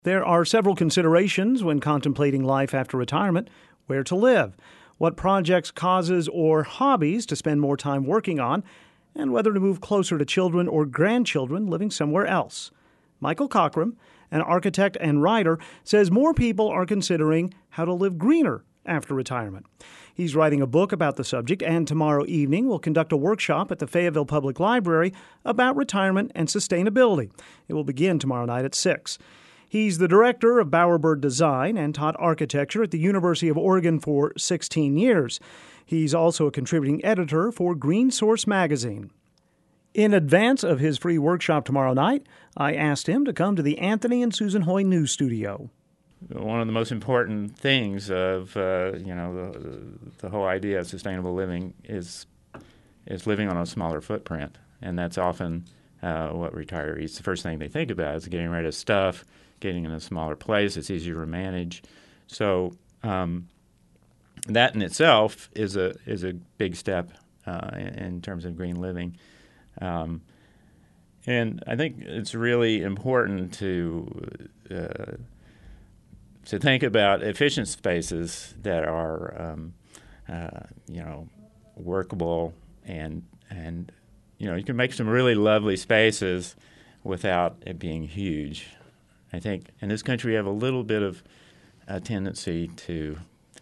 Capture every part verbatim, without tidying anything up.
There are several considerations when contemplating life after retirement: where to live, what projects, causes, or hobbies to spend more time working on, and whether to move closer to children or grandchildren living somewhere else. Michael Cockrum, an architect and writer, says more people are considering how to live greener after retirement. He's writing a book about the subject, and tomorrow evening will conduct a workshop at the Fayetteville Public Library about retirement and sustainability. It will begin tomorrow night at six. He's the director of Bowerbird Design and taught architecture at the University of Oregon for sixteen years. He's also a contributing editor for Green Source magazine. In advance of his free workshop tomorrow night, I asked him to come to the Anthony and Susan Hoy News Studio. One of the most important things of uh, you know the, the whole idea of sustainable living is is living on a smaller footprint, and that's often uh, what retirees, the first thing they think about is getting rid of stuff, getting in a smaller place. It's easier to manage. So um, that in itself is a is a big step uh, in, in terms of green living. Um, and I think it's really important to uh, to think about efficient spaces that are um, uh, you know workable and and you know you can make some really lovely spaces without it being huge. I think in this country we have a little bit of a tendency to,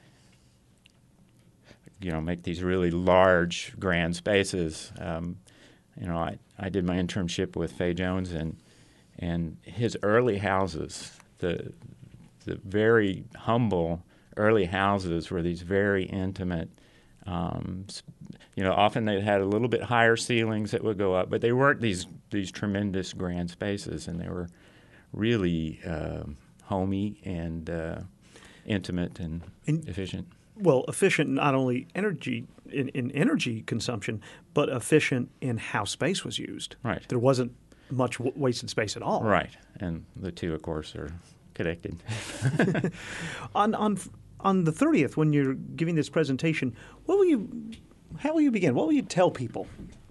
you know, make these really large, grand spaces. Um, you know, I, I did my internship with Fay Jones, and and his early houses, the the very humble early houses were these very intimate. Um, you know, often they had a little bit higher ceilings that would go up, but they weren't these these tremendous grand spaces, and they were really uh, homey and uh, intimate and, and efficient. Well, efficient not only energy in, in energy consumption, but efficient in how space was used. Right. There wasn't much w- wasted space at all. Right, and the two, of course, are connected. on on on the thirtieth, when you're giving this presentation, what will you? How will you begin? What will you tell people?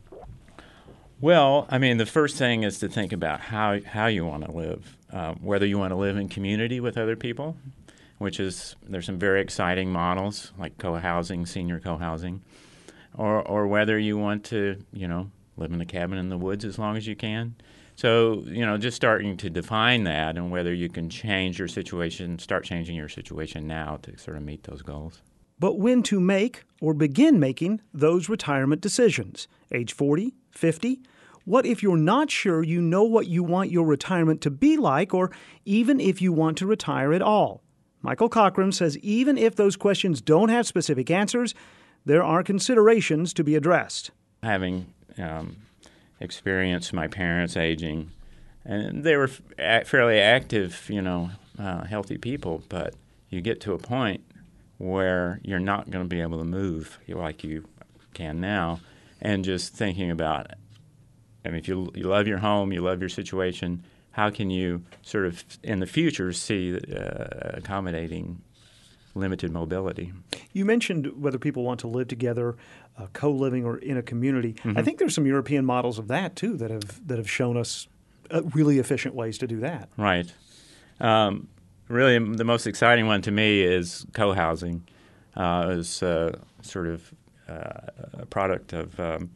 Well, I mean, the first thing is to think about how how you want to live, um, whether you want to live in community with other people, which is there's some very exciting models like co-housing, senior co-housing, or or whether you want to, you know, live in a cabin in the woods as long as you can. So, you know, just starting to define that and whether you can change your situation, start changing your situation now to sort of meet those goals. But when to make or begin making those retirement decisions? Age forty, fifty? What if you're not sure you know what you want your retirement to be like, or even if you want to retire at all? Michael Cockrum says even if those questions don't have specific answers, there are considerations to be addressed. Having um, experienced my parents aging, and they were f- fairly active, you know, uh, healthy people, but you get to a point where you're not going to be able to move like you can now, and just thinking about, I mean, if you you love your home, you love your situation, how can you sort of in the future see uh, accommodating limited mobility? You mentioned whether people want to live together, uh, co-living, or in a community. Mm-hmm. I think there's some European models of that too that have that have shown us uh, really efficient ways to do that. Right. Um, Really, the most exciting one to me is co-housing. Uh, is uh, sort of uh, a product of um,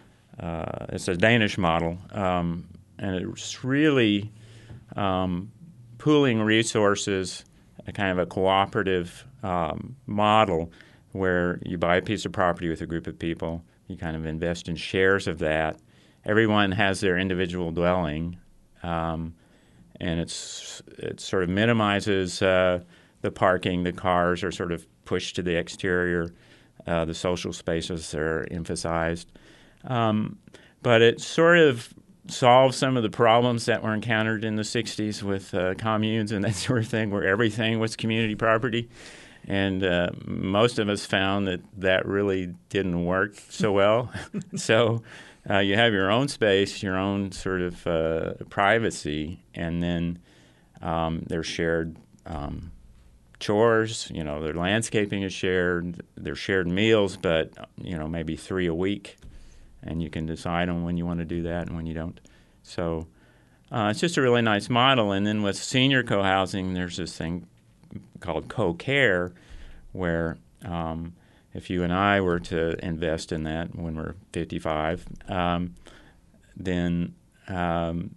uh, it's a Danish model, um, and it's really um, pooling resources, a kind of a cooperative um, model where you buy a piece of property with a group of people, you kind of invest in shares of that. Everyone has their individual dwelling. Um, And it's it sort of minimizes uh, the parking. The cars are sort of pushed to the exterior. Uh, the social spaces are emphasized. Um, but it sort of solves some of the problems that were encountered in the sixties with uh, communes and that sort of thing, where everything was community property. And uh, most of us found that that really didn't work so well. So uh, you have your own space, your own sort of uh, privacy, and then um, there's shared um, chores. You know, their landscaping is shared. There's shared meals, but, you know, maybe three a week. And you can decide on when you want to do that and when you don't. So uh, it's just a really nice model. And then with senior co-housing, there's this thing called co-care, where um, if you and I were to invest in that when we're fifty-five, um, then um,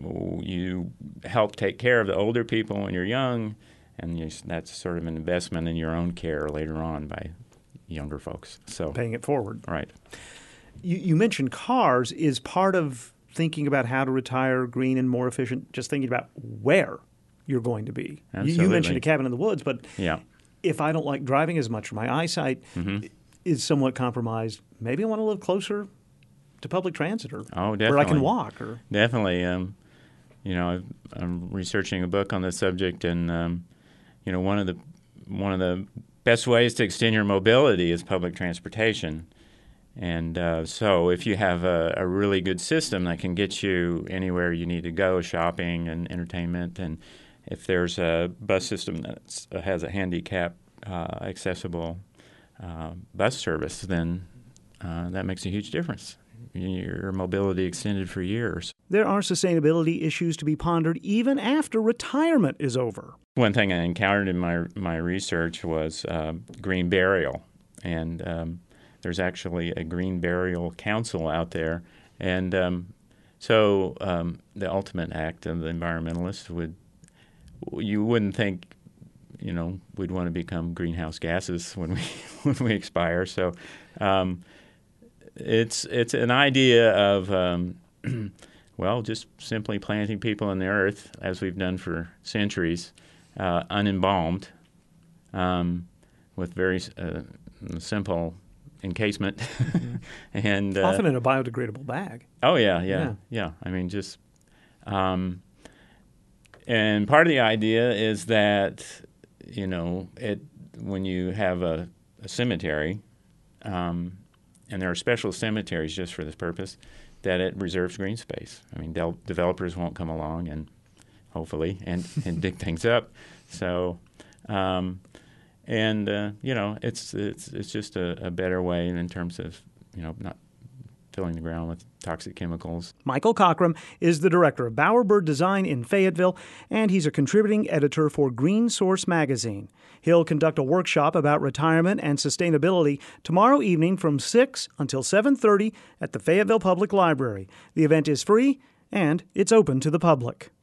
you help take care of the older people when you're young, and you, that's sort of an investment in your own care later on by younger folks. So paying it forward. Right. You, you mentioned cars. Is part of thinking about how to retire green and more efficient just thinking about where you're going to be? You, you mentioned a cabin in the woods, but yeah. if I don't like driving as much, or my eyesight mm-hmm. is somewhat compromised, maybe I want to live closer to public transit, or oh, definitely. where I can walk. Or Definitely. Um, you know, I'm researching a book on this subject, and um, you know, one of the one of the best ways to extend your mobility is public transportation. And uh, so if you have a, a really good system that can get you anywhere you need to go, shopping and entertainment, and if there's a bus system that has a handicap uh, accessible uh, bus service, then uh, that makes a huge difference. Your mobility extended for years. There are sustainability issues to be pondered even after retirement is over. One thing I encountered in my my research was uh, green burial, and um, there's actually a green burial council out there, and um, so um, the ultimate act of the environmentalist would you wouldn't think, you know, we'd want to become greenhouse gases when we when we expire. So um, it's it's an idea of um, well, just simply planting people in the earth as we've done for centuries, uh, unembalmed, um, with very uh, simple encasement, mm-hmm. and uh, often in a biodegradable bag. Oh yeah, yeah, yeah. yeah. I mean, just um, and part of the idea is that, you know, it when you have a, a cemetery, um, and there are special cemeteries just for this purpose, that it reserves green space. I mean, del- developers won't come along and hopefully and, and dig things up. So. Um, And uh, you know, it's it's it's just a, a better way in terms of, you know, not filling the ground with toxic chemicals. Michael Cockrum is the director of Bowerbird Design in Fayetteville, and he's a contributing editor for Green Source magazine. He'll conduct a workshop about retirement and sustainability tomorrow evening from six until seven thirty at the Fayetteville Public Library. The event is free and it's open to the public.